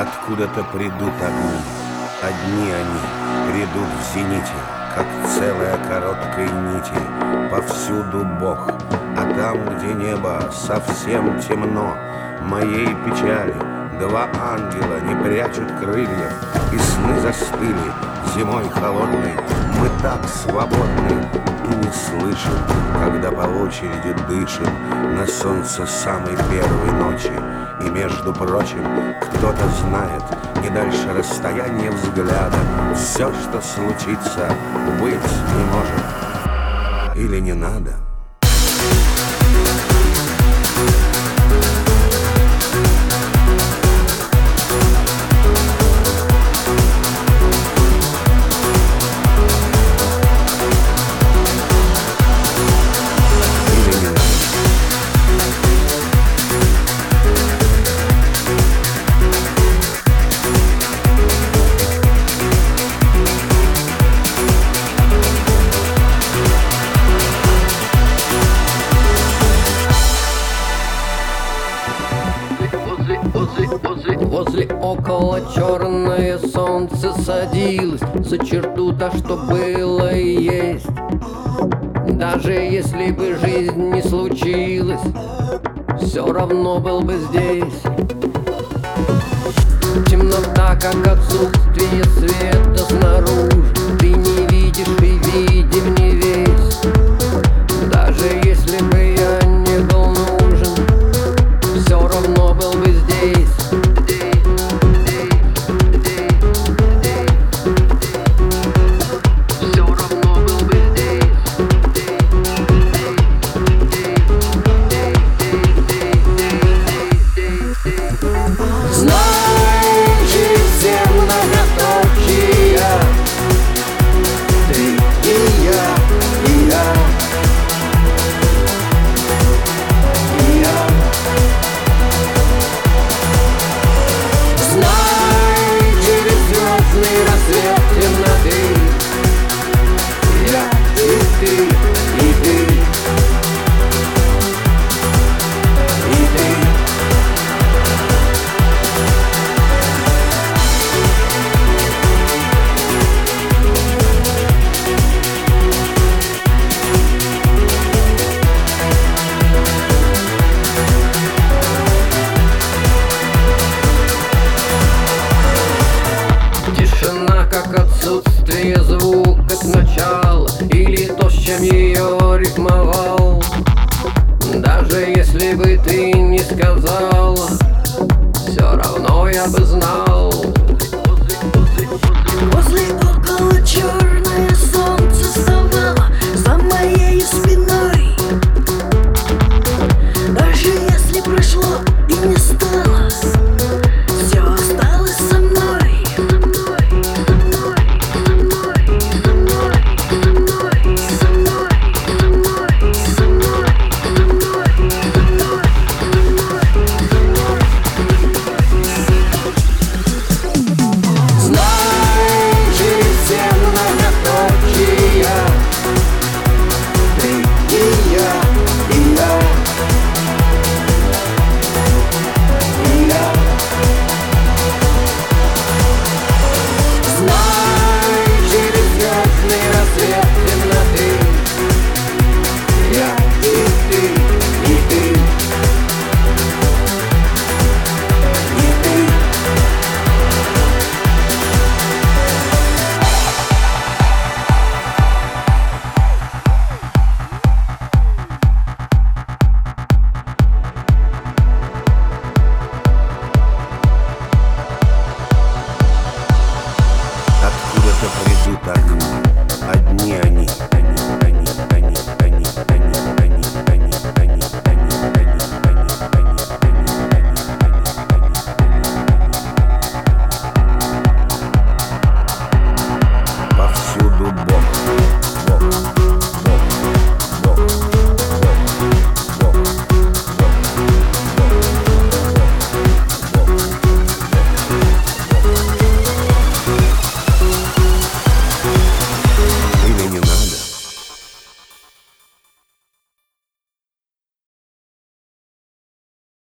Откуда-то придут огни, одни они придут в зените, как целая короткой нити. Повсюду Бог, а там, где небо совсем темно, моей печали два ангела не прячут крыльев, и сны застыли зимой холодной. Мы так свободны и не слышим, когда по очереди дышим на солнце самой первой ночи. И, между прочим, кто-то знает не дальше расстояния взгляда все, что случится, быть не может или не надо. Возле около черное солнце садилось за черту, то, что было и есть. Даже если бы жизнь не случилась, все равно был бы здесь. Темнота, как отсутствие света снаружи. Ты не видишь и видим не весь. Даже если бы я не был нужен, все равно был бы здесь. Тишина, как отсутствие